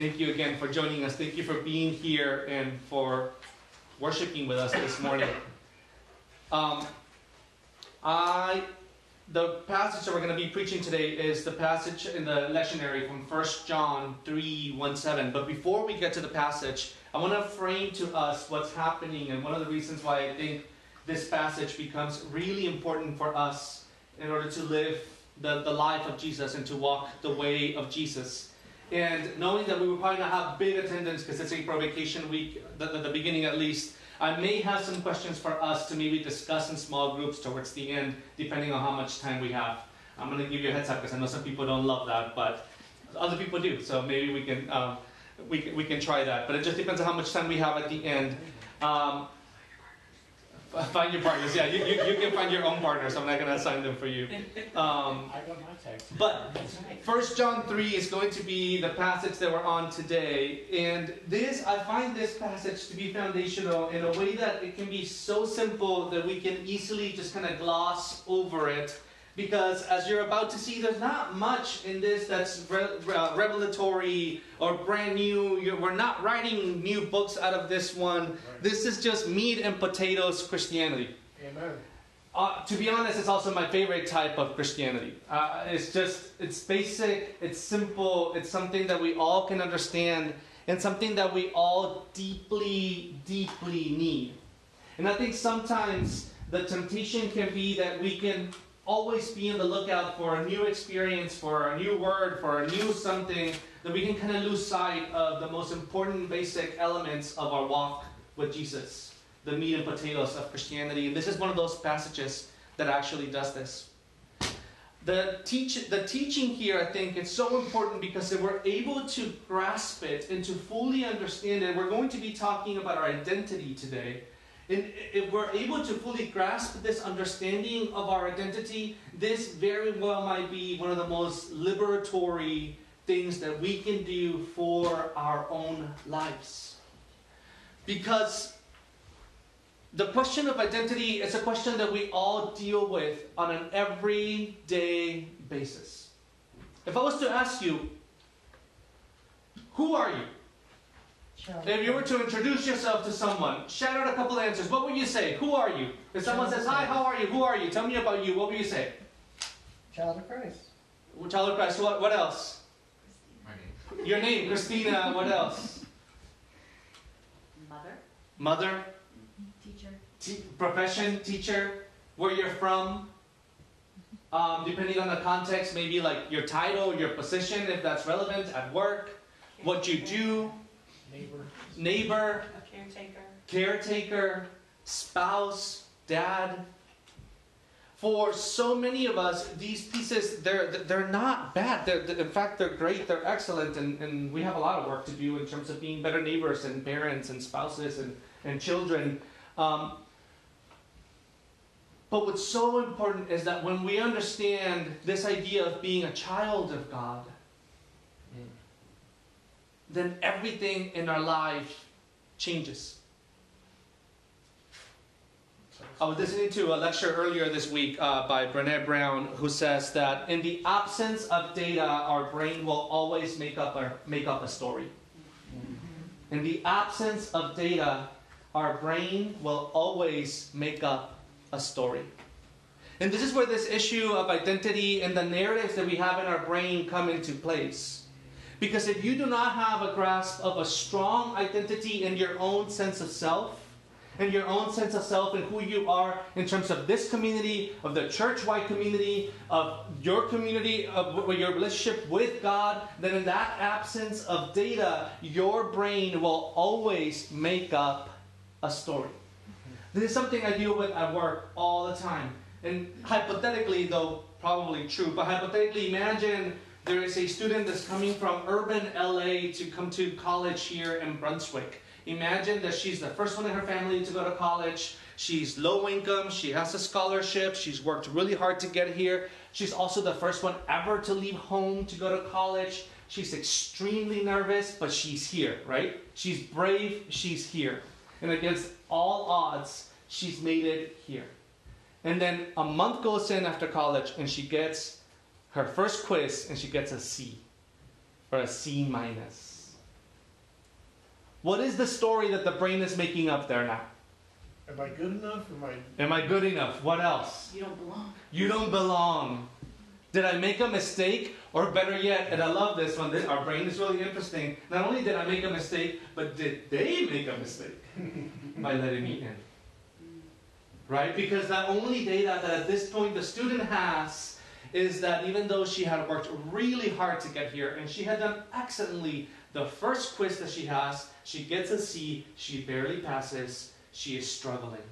Thank you again for joining us. Thank you for being here and for worshiping with us this morning. The passage that we're going to be preaching today is the passage in the lectionary from 1 John 3:1-7. But before we get to the passage, I want to frame to us what's happening and one of the reasons why I think this passage becomes really important for us in order to live the life of Jesus and to walk the way of Jesus. And knowing that we will probably not have big attendance because it's April vacation week, the beginning at least, I may have some questions for us to maybe discuss in small groups towards the end, depending on how much time we have. I'm going to give you a heads up because I know some people don't love that, but other people do. So maybe we can try that. But it just depends on how much time we have at the end. Find your partners. Yeah, you can find your own partners. I'm not going to assign them for you. I got my text. But 1 John 3 is going to be the passage that we're on today. And I find this passage to be foundational in a way that it can be so simple that we can easily just kind of gloss over it. Because as you're about to see, there's not much in this that's revelatory or brand new. We're not writing new books out of this one. Right. This is just meat and potatoes Christianity. Amen. To be honest, it's also my favorite type of Christianity. It's basic, it's simple, it's something that we all can understand, and something that we all deeply, deeply need. And I think sometimes the temptation can be that we can always be on the lookout for a new experience, for a new word, for a new something, that we can kind of lose sight of the most important basic elements of our walk with Jesus, the meat and potatoes of Christianity. And this is one of those passages that actually does this. The teaching here, I think, is so important because if we're able to grasp it and to fully understand it, we're going to be talking about our identity today. And if we're able to fully grasp this understanding of our identity, this very well might be one of the most liberatory things that we can do for our own lives. Because the question of identity is a question that we all deal with on an everyday basis. If I was to ask you, who are you? If you were to introduce yourself to someone, shout out a couple of answers. What would you say? Who are you? If someone says, hi, how are you? Who are you? Tell me about you. What would you say? Child of Christ. Child of Christ. What else? My name. Your name, Christina. What else? Mother. Mother. Teacher. Profession, teacher. Where you're from. Depending on the context, maybe like your title, your position, if that's relevant, at work. What you do. Neighbor, A caretaker, spouse, dad. For so many of us, these pieces, they're not bad. In fact, they're great, they're excellent, and we have a lot of work to do in terms of being better neighbors and parents and spouses and children. But what's so important is that when we understand this idea of being a child of God, then everything in our life changes. I was listening to a lecture earlier this week by Brené Brown, who says that in the absence of data, our brain will always make up a story. In the absence of data, our brain will always make up a story. And this is where this issue of identity and the narratives that we have in our brain come into place. Because if you do not have a grasp of a strong identity in your own sense of self, and your own sense of self and who you are in terms of this community, of the church-wide community, of your community, of your relationship with God, then in that absence of data, your brain will always make up a story. This is something I deal with at work all the time. And hypothetically, though probably true, but hypothetically imagine there is a student that's coming from urban LA to come to college here in Brunswick. Imagine that she's the first one in her family to go to college. She's low income. She has a scholarship. She's worked really hard to get here. She's also the first one ever to leave home to go to college. She's extremely nervous, but she's here, right? She's brave. She's here. And against all odds, she's made it here. And then a month goes in after college, and she gets her first quiz, and she gets a C, or a C minus. What is the story that the brain is making up there now? Am I good enough? Am I good enough? What else? You don't belong. You don't belong. Did I make a mistake? Or better yet, and I love this one, our brain is really interesting. Not only did I make a mistake, but did they make a mistake by letting me in? Right? Because the only data that at this point the student has is that even though she had worked really hard to get here, and she had done excellently the first quiz that she has, she gets a C, she barely passes, she is struggling.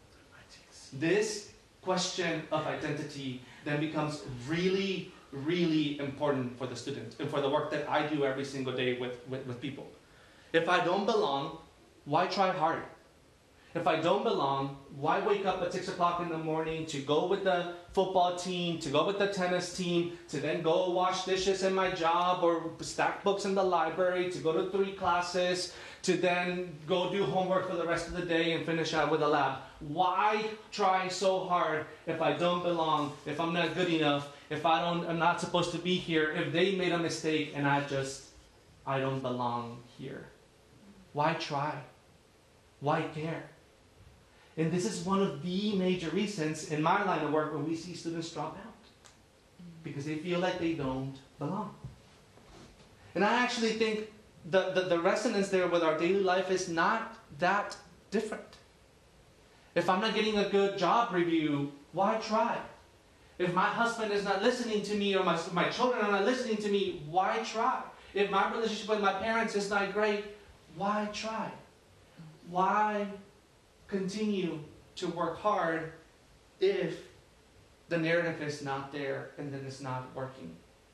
This question of identity then becomes really, really important for the student and for the work that I do every single day with people. If I don't belong, why try hard? If I don't belong, why wake up at 6 o'clock in the morning to go with the football team, to go with the tennis team, to then go wash dishes in my job or stack books in the library, to go to 3 classes, to then go do homework for the rest of the day and finish out with a lab? Why try so hard if I don't belong, if I'm not good enough, if I'm not supposed to be here, if they made a mistake and I don't belong here? Why try? Why care? And this is one of the major reasons in my line of work when we see students drop out. Because they feel like they don't belong. And I actually think the resonance there with our daily life is not that different. If I'm not getting a good job review, why try? If my husband is not listening to me or my children are not listening to me, why try? If my relationship with my parents is not great, why try? Why continue to work hard if the narrative is not there and then it's not working?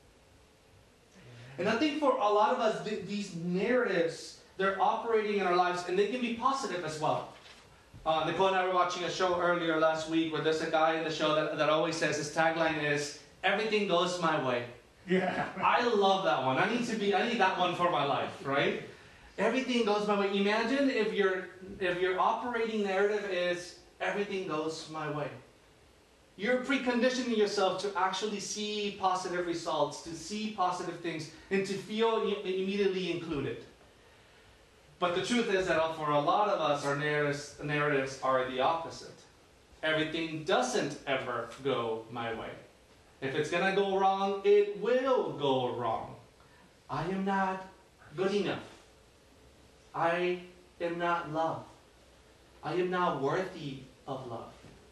And I think for a lot of us, these narratives, they're operating in our lives, and they can be positive as well. Nicole and I were watching a show earlier last week where there's a guy in the show that always says, his tagline is, "Everything goes my way." Yeah. I love that one. I need that one for my life, right? Everything goes my way. Imagine if your operating narrative is, everything goes my way. You're preconditioning yourself to actually see positive results, to see positive things, and to feel immediately included. But the truth is that for a lot of us, our narratives are the opposite. Everything doesn't ever go my way. If it's going to go wrong, it will go wrong. I am not good enough. I am not loved. I am not worthy of love.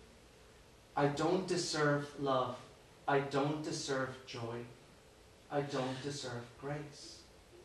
I don't deserve love. I don't deserve joy. I don't deserve grace.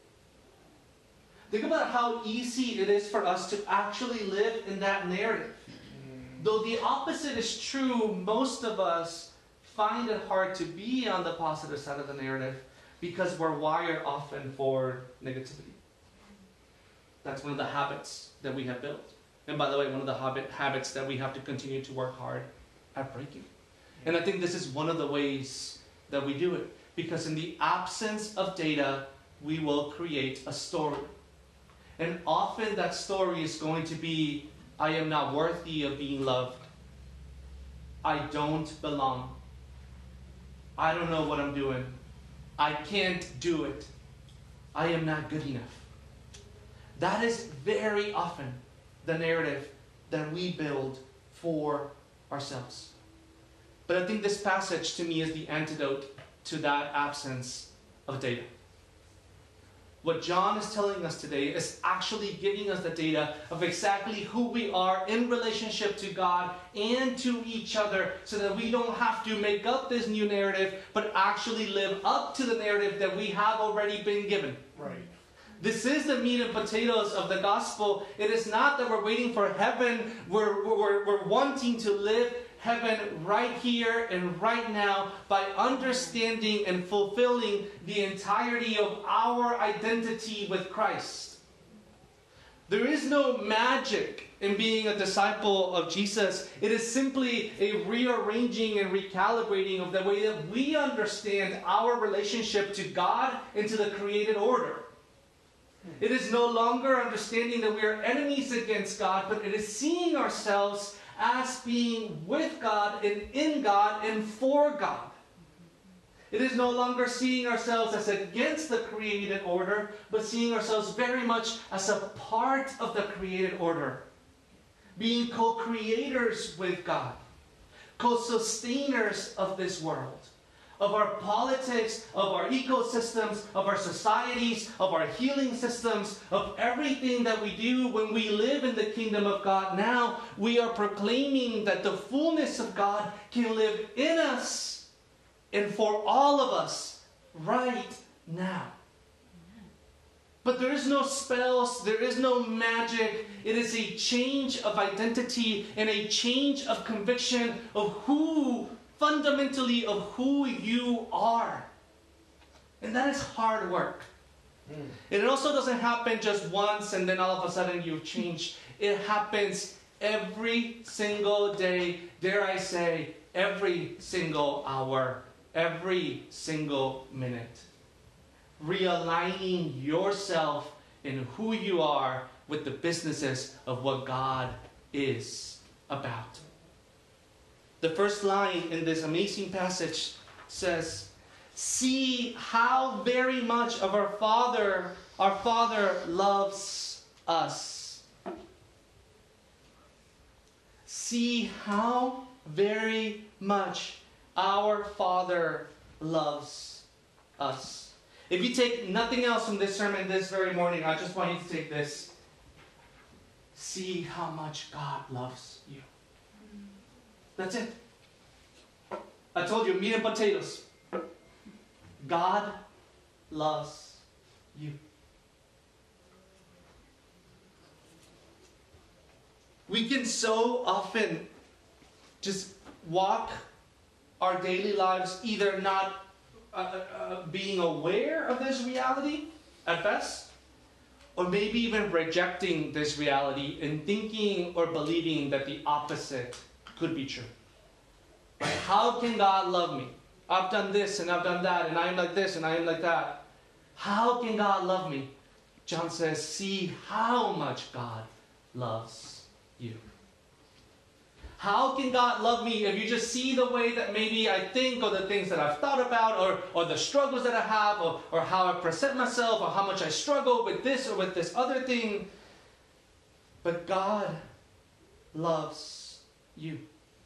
Think about how easy it is for us to actually live in that narrative. Though the opposite is true, most of us find it hard to be on the positive side of the narrative because we're wired often for negativity. That's one of the habits that we have built. And by the way, one of the habits that we have to continue to work hard at breaking. And I think this is one of the ways that we do it. Because in the absence of data, we will create a story. And often that story is going to be, I am not worthy of being loved. I don't belong. I don't know what I'm doing. I can't do it. I am not good enough. That is very often the narrative that we build for ourselves. But I think this passage to me is the antidote to that absence of data. What John is telling us today is actually giving us the data of exactly who we are in relationship to God and to each other, so that we don't have to make up this new narrative, but actually live up to the narrative that we have already been given. Right. This is the meat and potatoes of the gospel. It is not that we're waiting for heaven. We're wanting to live heaven right here and right now by understanding and fulfilling the entirety of our identity with Christ. There is no magic in being a disciple of Jesus. It is simply a rearranging and recalibrating of the way that we understand our relationship to God and to the created order. It is no longer understanding that we are enemies against God, but it is seeing ourselves as being with God and in God and for God. It is no longer seeing ourselves as against the created order, but seeing ourselves very much as a part of the created order. Being co-creators with God, co-sustainers of this world, of our politics, of our ecosystems, of our societies, of our healing systems, of everything that we do when we live in the kingdom of God. Now we are proclaiming that the fullness of God can live in us and for all of us right now. But there is no spells, there is no magic. It is a change of identity and a change of conviction of fundamentally of who you are. And that is hard work. And it also doesn't happen just once and then all of a sudden you've changed. It happens every single day, dare I say, every single hour, every single minute. Realigning yourself in who you are with the businesses of what God is about. The first line in this amazing passage says, "See how very much of our Father loves us." See how very much our Father loves us. If you take nothing else from this sermon this very morning, I just want you to take this. See how much God loves you. That's it. I told you, meat and potatoes. God loves you. We can so often just walk our daily lives either not being aware of this reality at best, or maybe even rejecting this reality and thinking or believing that the opposite could be true. Right? How can God love me? I've done this and I've done that and I am like this and I am like that. How can God love me? John says, see how much God loves you. How can God love me if you just see the way that maybe I think, or the things that I've thought about, or the struggles that I have, or how I present myself, or how much I struggle with this or with this other thing. But God loves you.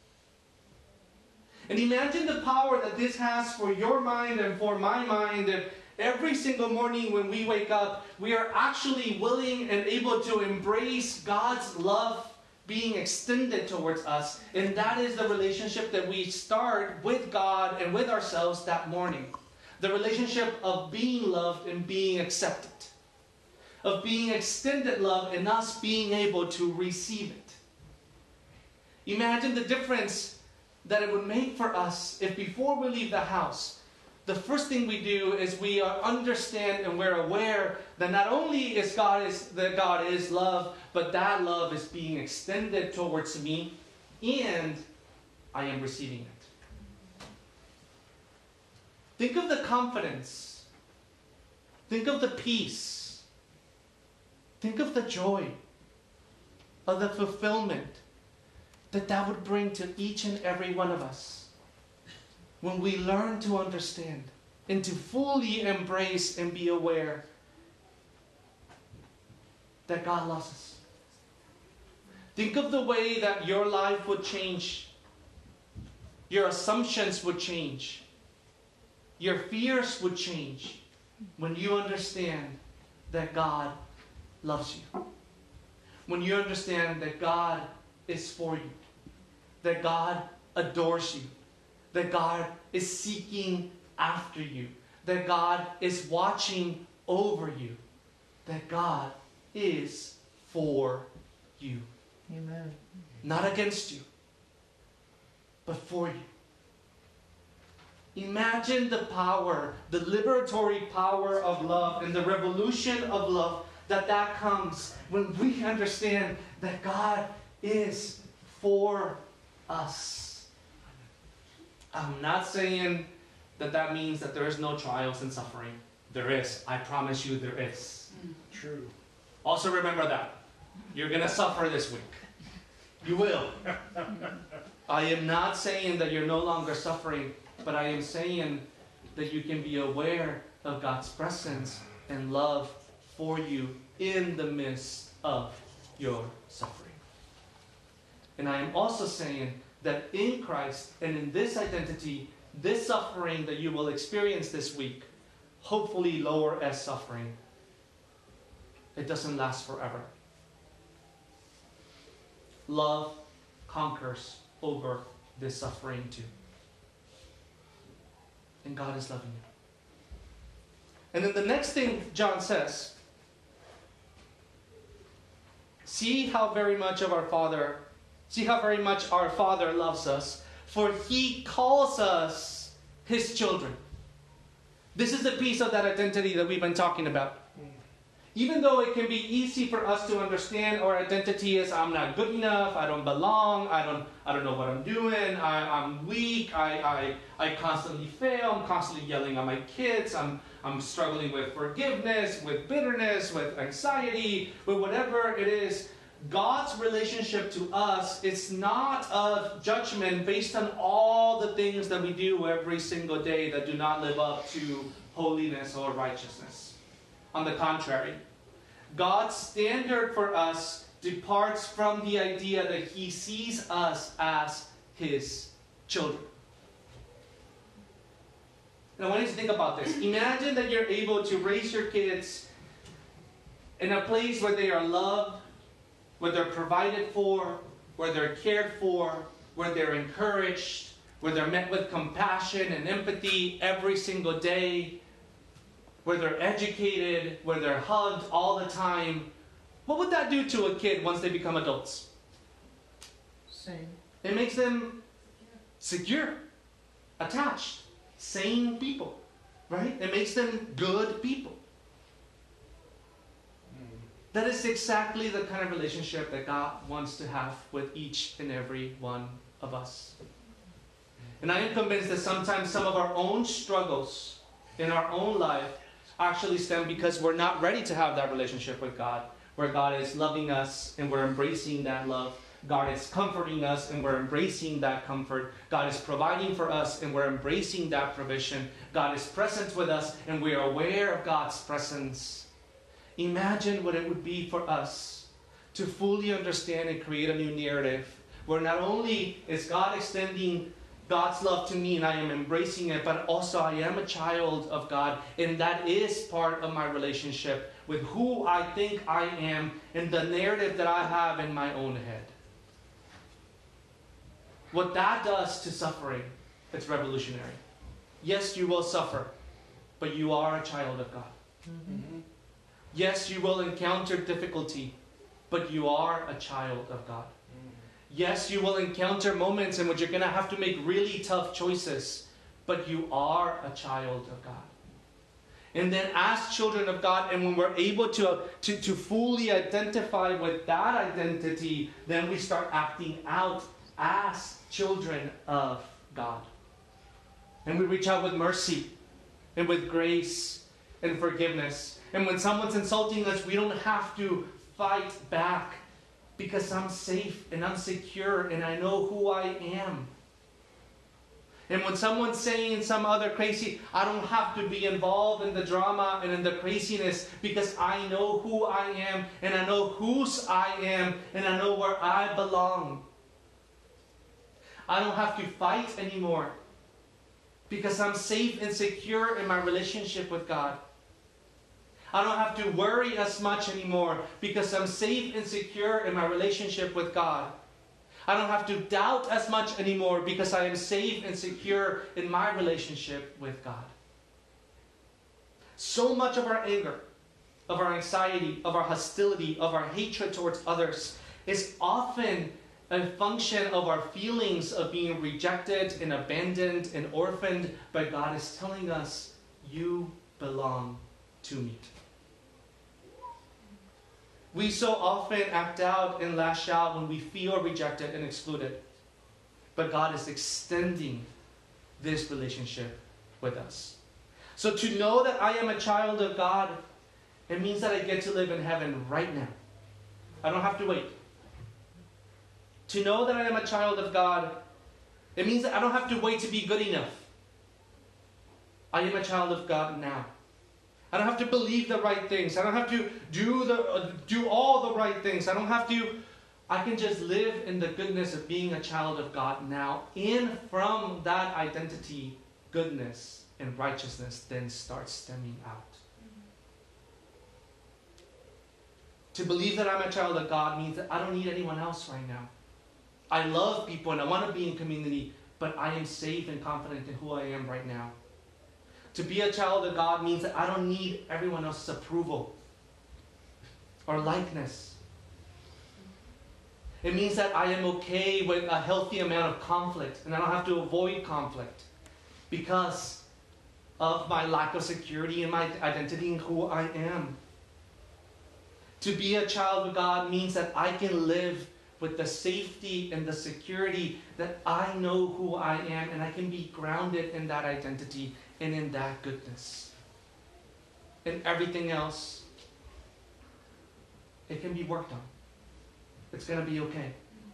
And imagine the power that this has for your mind and for my mind. If every single morning when we wake up, we are actually willing and able to embrace God's love being extended towards us. And that is the relationship that we start with God and with ourselves that morning. The relationship of being loved and being accepted. Of being extended love and us being able to receive it. Imagine the difference that it would make for us if before we leave the house, the first thing we do is we understand and we're aware that not only is God is love, but that love is being extended towards me and I am receiving it. Think of the confidence. Think of the peace. Think of the joy, of the fulfillment that would bring to each and every one of us. When we learn to understand and to fully embrace and be aware that God loves us. Think of the way that your life would change. Your assumptions would change. Your fears would change when you understand that God loves you. When you understand that God is for you. That God adores you. That God is seeking after you. That God is watching over you. That God is for you. Amen. Not against you, but for you. Imagine the power, the liberatory power of love and the revolution of love that comes when we understand that God is for us. I'm not saying that means that there is no trials and suffering. There is. I promise you there is. True. Also remember that. You're going to suffer this week. You will. I am not saying that you're no longer suffering, but I am saying that you can be aware of God's presence and love for you in the midst of your suffering. And I am also saying that in Christ and in this identity, this suffering that you will experience this week, hopefully lower as suffering, it doesn't last forever. Love conquers over this suffering too. And God is loving you. And then the next thing John says, see how very much our Father loves us, for He calls us His children. This is the piece of that identity that we've been talking about. Even though it can be easy for us to understand our identity as I'm not good enough, I don't belong, I don't know what I'm doing, I'm weak, I constantly fail, I'm constantly yelling at my kids, I'm struggling with forgiveness, with bitterness, with anxiety, with whatever it is. God's relationship to us is not of judgment based on all the things that we do every single day that do not live up to holiness or righteousness. On the contrary, God's standard for us departs from the idea that He sees us as His children. And I want you to think about this. Imagine that you're able to raise your kids in a place where they are loved, where they're provided for, where they're cared for, where they're encouraged, where they're met with compassion and empathy every single day, where they're educated, where they're hugged all the time. What would that do to a kid once they become adults? Same. It makes them secure, attached, sane people, right? It makes them good people. That is exactly the kind of relationship that God wants to have with each and every one of us. And I am convinced that sometimes some of our own struggles in our own life actually stem because we're not ready to have that relationship with God, where God is loving us and we're embracing that love. God is comforting us and we're embracing that comfort. God is providing for us and we're embracing that provision. God is present with us and we are aware of God's presence. Imagine what it would be for us to fully understand and create a new narrative where not only is God extending God's love to me and I am embracing it, but also I am a child of God, and that is part of my relationship with who I think I am and the narrative that I have in my own head. What that does to suffering, it's revolutionary. Yes, you will suffer, but you are a child of God. Mm-hmm. Yes, you will encounter difficulty, but you are a child of God. Yes, you will encounter moments in which you're going to have to make really tough choices, but you are a child of God. And then as children of God, and when we're able to fully identify with that identity, then we start acting out as children of God. And we reach out with mercy and with grace and forgiveness. And when someone's insulting us, we don't have to fight back because I'm safe and I'm secure and I know who I am. And when someone's saying some other crazy, I don't have to be involved in the drama and in the craziness because I know who I am and I know whose I am and I know where I belong. I don't have to fight anymore because I'm safe and secure in my relationship with God. I don't have to worry as much anymore because I'm safe and secure in my relationship with God. I don't have to doubt as much anymore because I am safe and secure in my relationship with God. So much of our anger, of our anxiety, of our hostility, of our hatred towards others is often a function of our feelings of being rejected and abandoned and orphaned, but God is telling us, you belong to me. We so often act out and lash out when we feel rejected and excluded. But God is extending this relationship with us. So to know that I am a child of God, it means that I get to live in heaven right now. I don't have to wait. To know that I am a child of God, it means that I don't have to wait to be good enough. I am a child of God now. I don't have to believe the right things. I don't have to do all the right things. I can just live in the goodness of being a child of God now. And from that identity, goodness and righteousness then starts stemming out. To believe that I'm a child of God means that I don't need anyone else right now. I love people and I want to be in community, but I am safe and confident in who I am right now. To be a child of God means that I don't need everyone else's approval or likeness. It means that I am okay with a healthy amount of conflict, and I don't have to avoid conflict because of my lack of security in my identity and who I am. To be a child of God means that I can live with the safety and the security that I know who I am, and I can be grounded in that identity and in that goodness. And everything else, it can be worked on. It's going to be okay.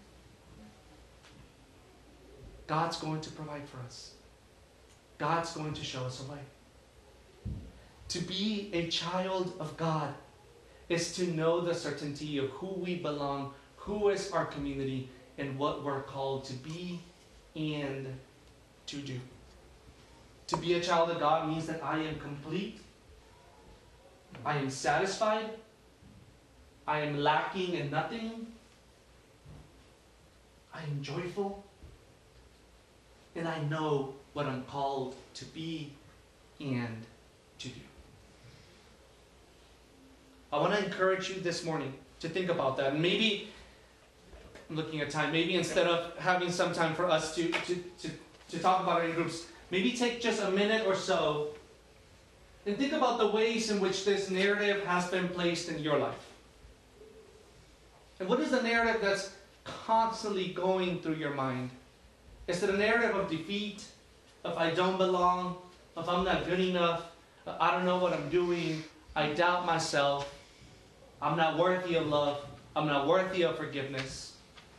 God's going to provide for us. God's going to show us a way. To be a child of God is to know the certainty of who we belong, who is our community, and what we're called to be and to do. To be a child of God means that I am complete, I am satisfied, I am lacking in nothing, I am joyful, and I know what I'm called to be and to do. I want to encourage you this morning to think about that. And maybe, I'm looking at time, maybe instead of having some time for us to talk about it in groups, maybe take just a minute or so and think about the ways in which this narrative has been placed in your life. And what is the narrative that's constantly going through your mind? Is it a narrative of defeat, of I don't belong, of I'm not good enough, I don't know what I'm doing, I doubt myself, I'm not worthy of love, I'm not worthy of forgiveness?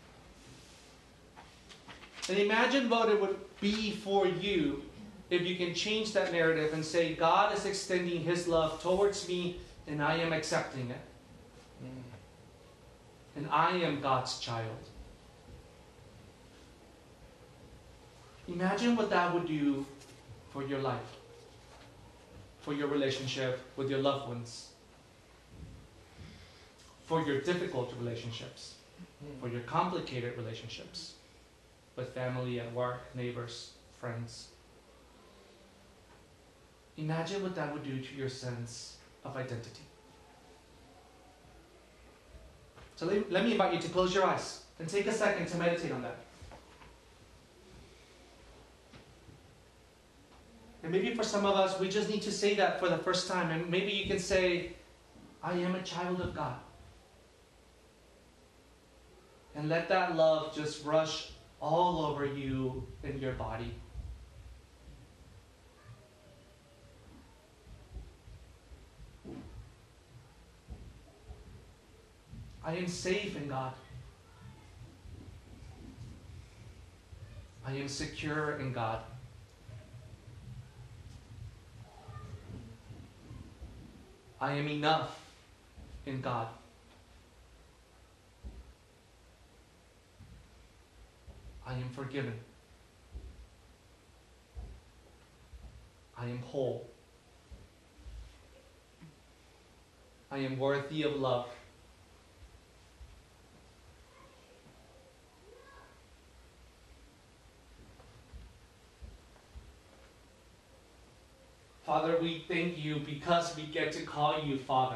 And imagine what it would be for you if you can change that narrative and say, God is extending His love towards me and I am accepting it. And I am God's child. Imagine what that would do for your life, for your relationship with your loved ones, for your difficult relationships, for your complicated relationships with family at work, neighbors, friends. Imagine what that would do to your sense of identity. So let me invite you to close your eyes and take a second to meditate on that. And maybe for some of us, we just need to say that for the first time. And maybe you can say, I am a child of God. And let that love just rush all over you in your body. I am safe in God. I am secure in God. I am enough in God. I am forgiven. I am whole. I am worthy of love. Father, we thank you because we get to call you Father.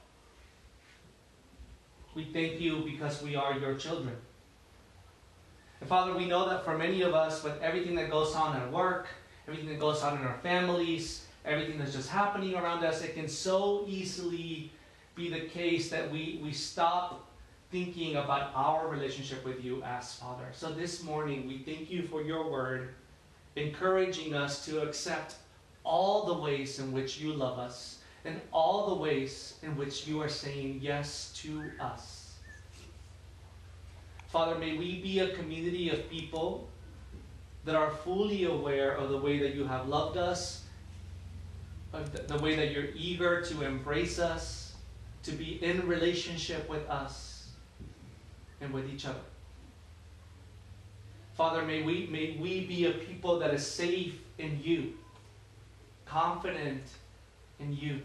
We thank you because we are your children. And Father, we know that for many of us, with everything that goes on at work, everything that goes on in our families, everything that's just happening around us, it can so easily be the case that we stop thinking about our relationship with you as Father. So this morning, we thank you for your word, encouraging us to accept all the ways in which you love us and all the ways in which you are saying yes to us. Father, may we be a community of people that are fully aware of the way that you have loved us the way that you're eager to embrace us, to be in relationship with us and with each other. Father, may we be a people that is safe in you, confident in you.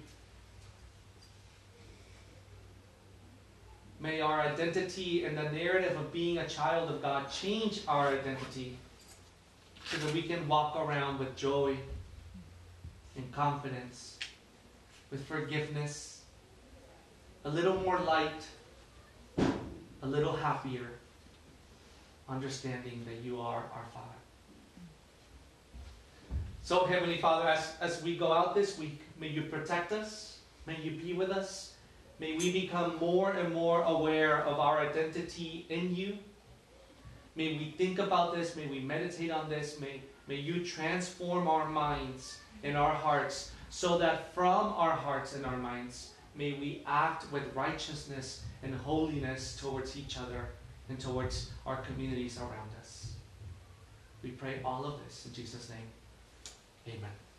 May our identity and the narrative of being a child of God change our identity so that we can walk around with joy and confidence, with forgiveness, a little more light, a little happier, understanding that you are our Father. So, Heavenly Father, as we go out this week, may you protect us, may you be with us, may we become more and more aware of our identity in you. May we think about this, may we meditate on this, may you transform our minds and our hearts so that from our hearts and our minds, may we act with righteousness and holiness towards each other and towards our communities around us. We pray all of this in Jesus' name. Amen.